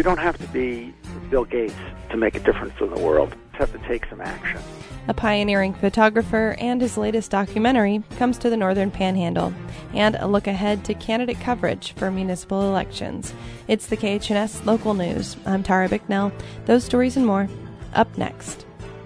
You don't have to be Bill Gates to make a difference in the world. You just have to take some action. A pioneering photographer and his latest documentary comes to the Northern Panhandle, and a look ahead to candidate coverage for municipal elections. It's the KHNS Local News. I'm Tara Bicknell. Those stories and more, up next.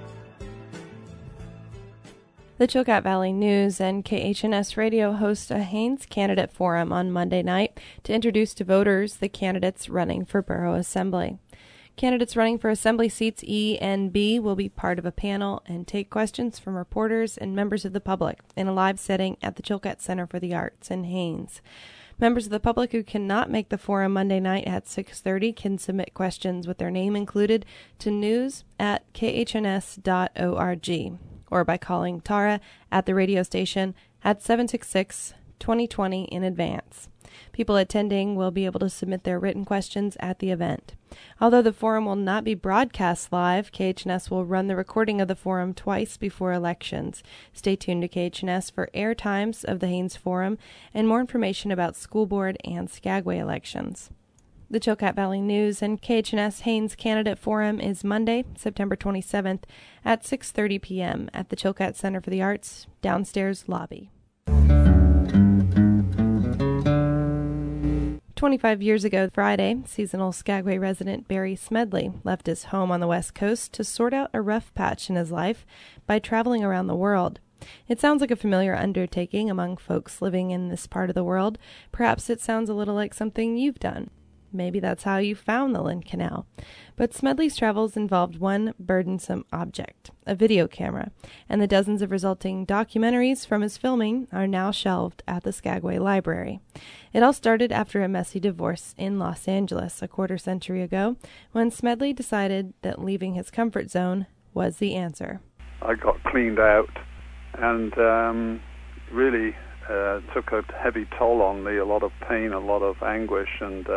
The Chilkat Valley News and KHNS Radio host a Haines Candidate Forum on Monday night to introduce to voters the candidates running for Borough Assembly. Candidates running for Assembly seats E and B will be part of a panel and take questions from reporters and members of the public in a live setting at the Chilkat Center for the Arts in Haines. Members of the public who cannot make the forum Monday night at 6:30 can submit questions with their name included to news@khns.org or by calling Tara at the radio station at 766-2020 in advance. People attending will be able to submit their written questions at the event. Although the forum will not be broadcast live, KHNS will run the recording of the forum twice before elections. Stay tuned to KHNS for air times of the Haines Forum and more information about school board and Skagway elections. The Chilkat Valley News and KHNS Haines Candidate Forum is Monday, September 27th at 6:30 p.m. at the Chilkat Center for the Arts, downstairs lobby. 25 years ago Friday, seasonal Skagway resident Barry Smedley left his home on the West Coast to sort out a rough patch in his life by traveling around the world. It sounds like a familiar undertaking among folks living in this part of the world. Perhaps it sounds a little like something you've done. Maybe that's how you found the Lynn Canal. But Smedley's travels involved one burdensome object, a video camera, and the dozens of resulting documentaries from his filming are now shelved at the Skagway Library. It all started after a messy divorce in Los Angeles a quarter century ago, when Smedley decided that leaving his comfort zone was the answer. I got cleaned out and really took a heavy toll on me, a lot of pain, a lot of anguish, and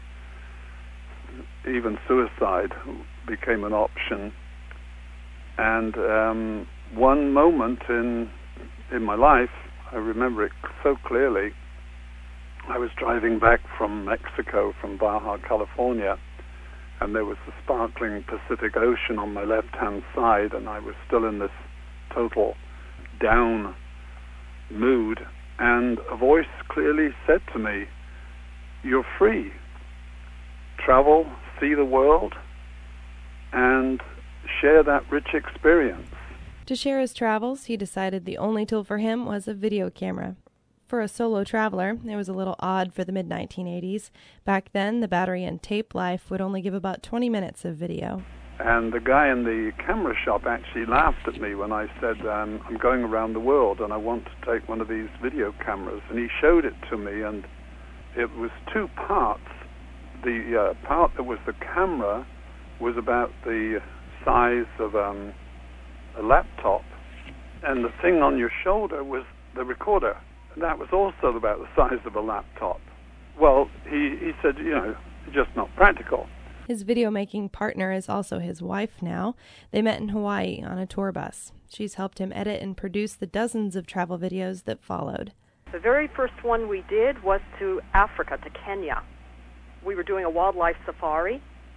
even suicide became an option. And one moment in my life, I remember it so clearly. I was driving back from Mexico, from Baja, California, and there was the sparkling Pacific Ocean on my left-hand side, and I was still in this total down mood, and a voice clearly said to me, "You're free. Travel, see the world, and share that rich experience." To share his travels, he decided the only tool for him was a video camera. For a solo traveler, it was a little odd for the mid-1980s. Back then, the battery and tape life would only give about 20 minutes of video. And the guy in the camera shop actually laughed at me when I said, I'm going around the world and I want to take one of these video cameras. And he showed it to me, and it was two parts. The part that was the camera was about the size of a laptop, and the thing on your shoulder was the recorder, and that was also about the size of a laptop. Well, he said, it's just not practical. His video-making partner is also his wife now. They met in Hawaii on a tour bus. She's helped him edit and produce the dozens of travel videos that followed. The very first one we did was to Africa, to Kenya. We were doing a wildlife safari.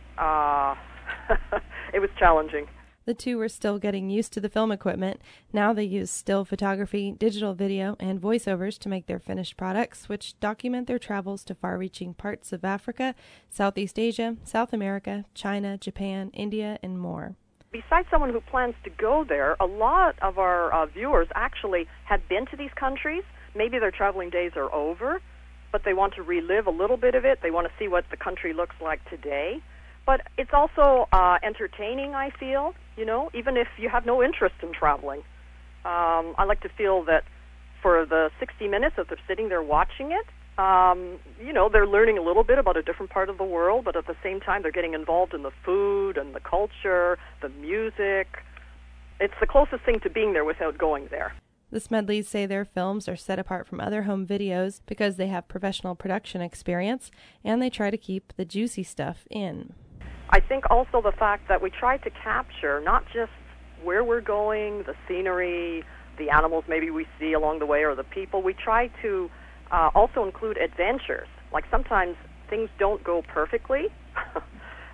It was challenging. The two were still getting used to the film equipment. Now they use still photography, digital video, and voiceovers to make their finished products, which document their travels to far-reaching parts of Africa, Southeast Asia, South America, China, Japan, India, and more. Besides someone who plans to go there, a lot of our viewers actually had been to these countries. Maybe their traveling days are over, but they want to relive a little bit of it. They want to see what the country looks like today. But it's also entertaining, I feel, even if you have no interest in traveling. I like to feel that for the 60 minutes that they're sitting there watching it, they're learning a little bit about a different part of the world, but at the same time they're getting involved in the food and the culture, the music. It's the closest thing to being there without going there. The Smedleys say their films are set apart from other home videos because they have professional production experience, and they try to keep the juicy stuff in. I think also the fact that we try to capture not just where we're going, the scenery, the animals maybe we see along the way, or the people. We try to also include adventures. Like sometimes things don't go perfectly,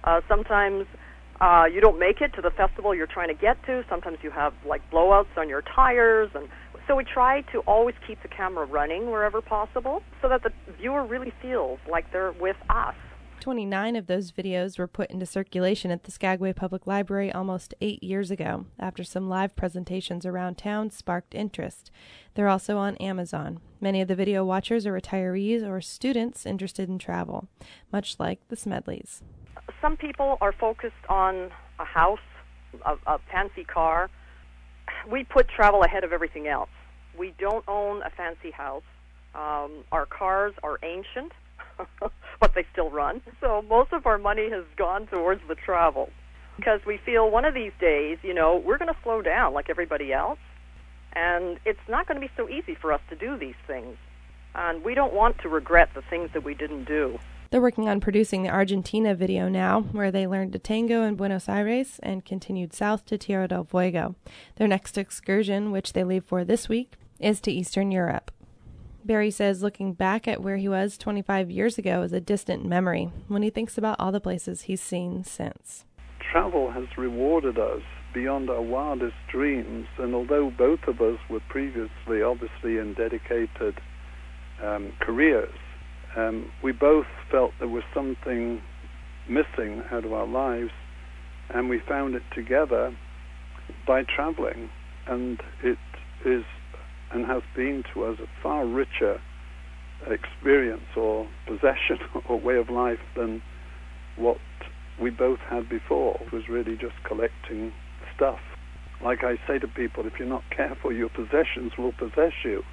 Sometimes you don't make it to the festival you're trying to get to. Sometimes you have like blowouts on your tires, and so we try to always keep the camera running wherever possible so that the viewer really feels like they're with us. 29 of those videos were put into circulation at the Skagway Public Library almost 8 years ago, after some live presentations around town sparked interest. They're also on Amazon. Many of the video watchers are retirees or students interested in travel, much like the Smedleys. Some people are focused on a house, a fancy car. We put travel ahead of everything else. We don't own a fancy house. Our cars are ancient, but they still run. So most of our money has gone towards the travel because we feel one of these days, we're going to slow down like everybody else, and it's not going to be so easy for us to do these things. And we don't want to regret the things that we didn't do. They're working on producing the Argentina video now, where they learned to tango in Buenos Aires and continued south to Tierra del Fuego. Their next excursion, which they leave for this week, is to Eastern Europe. Barry says looking back at where he was 25 years ago is a distant memory when he thinks about all the places he's seen since. Travel has rewarded us beyond our wildest dreams, and although both of us were previously obviously in dedicated careers, we both felt there was something missing out of our lives, and we found it together by traveling, and it is and has been to us a far richer experience or possession or way of life than what we both had before. It was really just collecting stuff. Like I say to people, if you're not careful, your possessions will possess you.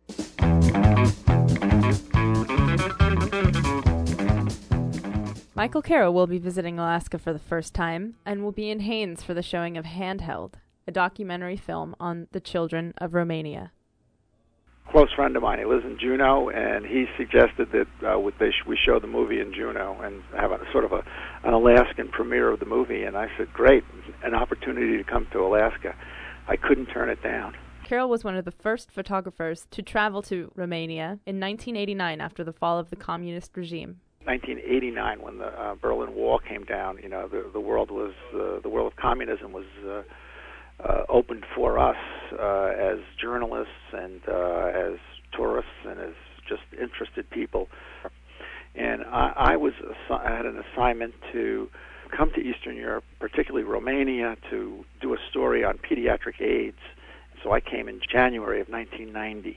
Michael Carroll will be visiting Alaska for the first time and will be in Haines for the showing of Handheld, a documentary film on the children of Romania. Close friend of mine, he lives in Juneau, and he suggested that we show the movie in Juneau and have an Alaskan premiere of the movie. And I said, great, an opportunity to come to Alaska. I couldn't turn it down. Carroll was one of the first photographers to travel to Romania in 1989 after the fall of the communist regime. 1989, when the Berlin Wall came down, the world of communism was opened for us as journalists and as tourists and as just interested people. And I had an assignment to come to Eastern Europe, particularly Romania, to do a story on pediatric AIDS. So I came in January of 1990.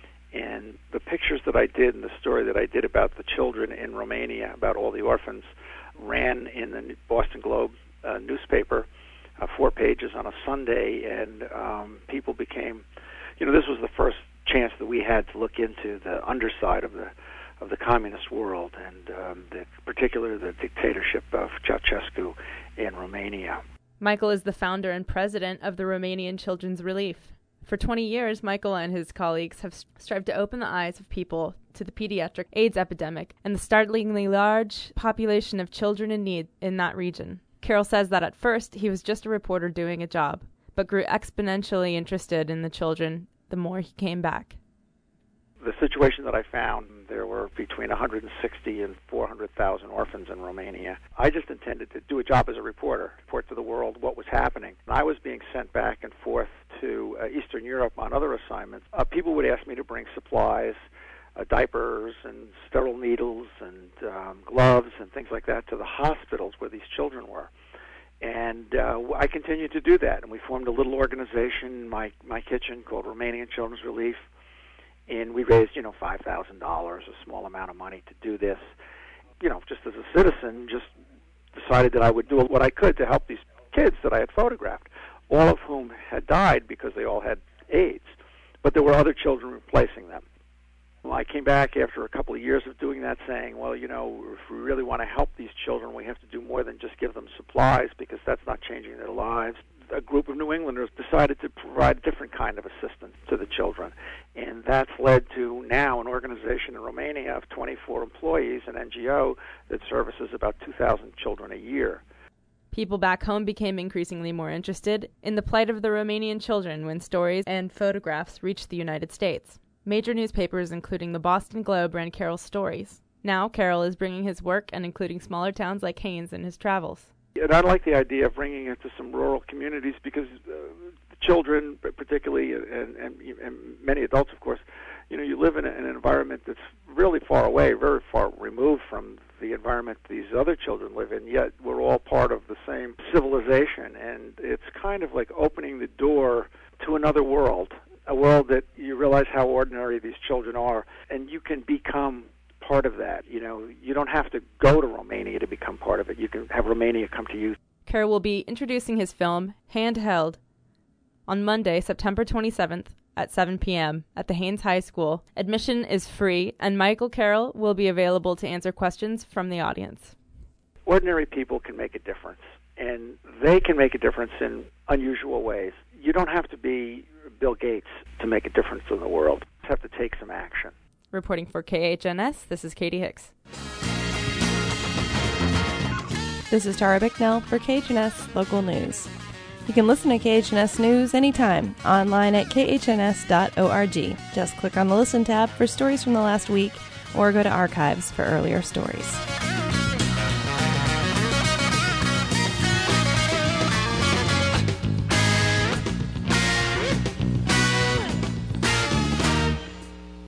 And the pictures that I did and the story that I did about the children in Romania, about all the orphans, ran in the Boston Globe newspaper, 4 pages on a Sunday, and people became, this was the first chance that we had to look into the underside of the communist world, and particularly the dictatorship of Ceausescu in Romania. Michael is the founder and president of the Romanian Children's Relief. For 20 years, Michael and his colleagues have strived to open the eyes of people to the pediatric AIDS epidemic and the startlingly large population of children in need in that region. Carroll says that at first he was just a reporter doing a job, but grew exponentially interested in the children the more he came back. The situation that I found, there were between 160 and 400,000 orphans in Romania. I just intended to do a job as a reporter, report to the world what was happening. I was being sent back and forth to Eastern Europe on other assignments. People would ask me to bring supplies, diapers and sterile needles and gloves and things like that to the hospitals where these children were. And I continued to do that, and we formed a little organization in my kitchen called Romanian Children's Relief. And we raised, $5,000, a small amount of money to do this. Just as a citizen, just decided that I would do what I could to help these kids that I had photographed, all of whom had died because they all had AIDS. But there were other children replacing them. Well, I came back after a couple of years of doing that saying, well, if we really want to help these children, we have to do more than just give them supplies because that's not changing their lives. A group of New Englanders decided to provide a different kind of assistance to the children. And that's led to now an organization in Romania of 24 employees, an NGO that services about 2,000 children a year. People back home became increasingly more interested in the plight of the Romanian children when stories and photographs reached the United States. Major newspapers, including the Boston Globe, ran Carroll's stories. Now, Carroll is bringing his work and including smaller towns like Haines in his travels. And I like the idea of bringing it to some rural communities because children, particularly, and many adults, of course, you live in an environment that's really far away, very far removed from the environment these other children live in, yet we're all part of the same civilization. And it's kind of like opening the door to another world, a world that you realize how ordinary these children are, and you can become part of that. You don't have to go to Romania to become part of it. You can have Romania come to you. Carroll will be introducing his film, Handheld, on Monday, September 27th at 7 p.m. at the Haines High School. Admission is free, and Michael Carroll will be available to answer questions from the audience. Ordinary people can make a difference, and they can make a difference in unusual ways. You don't have to be Bill Gates to make a difference in the world. You have to take some action. Reporting for KHNS, this is Katie Hicks. This is Tara Bicknell for KHNS Local News. You can listen to KHNS News anytime, online at khns.org. Just click on the Listen tab for stories from the last week, or go to archives for earlier stories.